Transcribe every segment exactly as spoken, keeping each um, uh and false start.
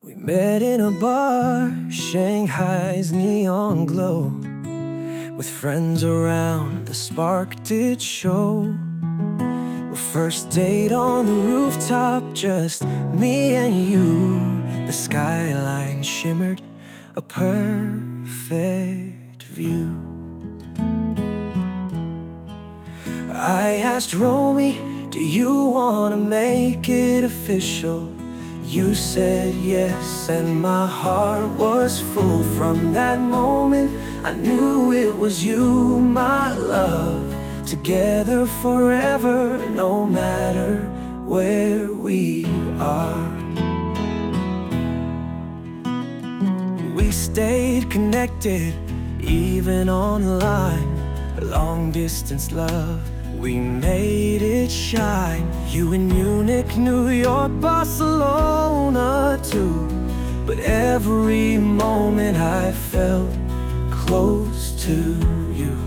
We met in a bar, Shanghai's neon glow. With friends around, the spark did show. Our first date on the rooftop, just me and you. The skyline shimmered, a perfect view. I asked Romy, do you wanna make it official? You said yes, and my heart was full. From that moment, I knew it was you, my love. Together forever, no matter where we are. We stayed connected, even online. Long distance love, we made it shine. You in Munich, New York, Barcelona too. But every moment I felt close to you.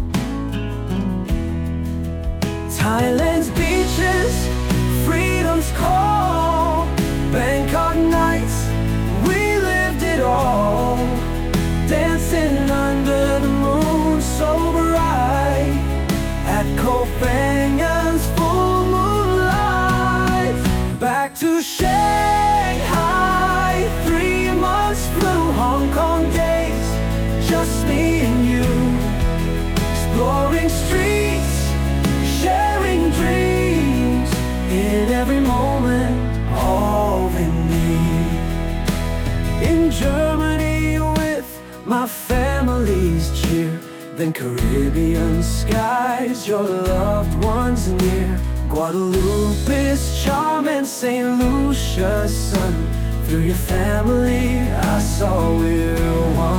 Thailand's beaches, freedom's call. Bangkok nights, we lived it all. Dancing under the moon so bright at Koh Phangan's full moonlight. Back to Shanghai, three months flew. Hong Kong days, just me and you. Exploring streets, sharing dreams. In every moment, all in me. In Germany with my family's cheer. Then Caribbean skies, your loved ones near. Guadalupe's charm and Saint Lucia's sun. Through your family I saw we're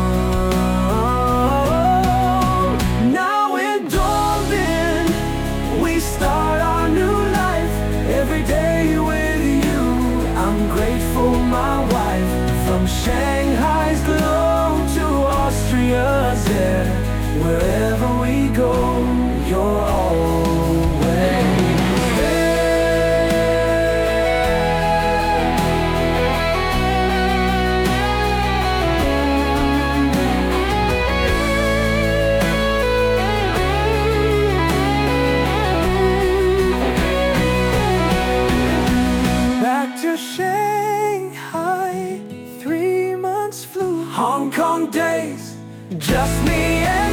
one. Now in Dublin we start our new life. Every day with you, I'm grateful, my wife. From Shanghai's glow to Austria's air. Wherever we go, you're always back to Shanghai, three months flew. Hong Kong days, just me and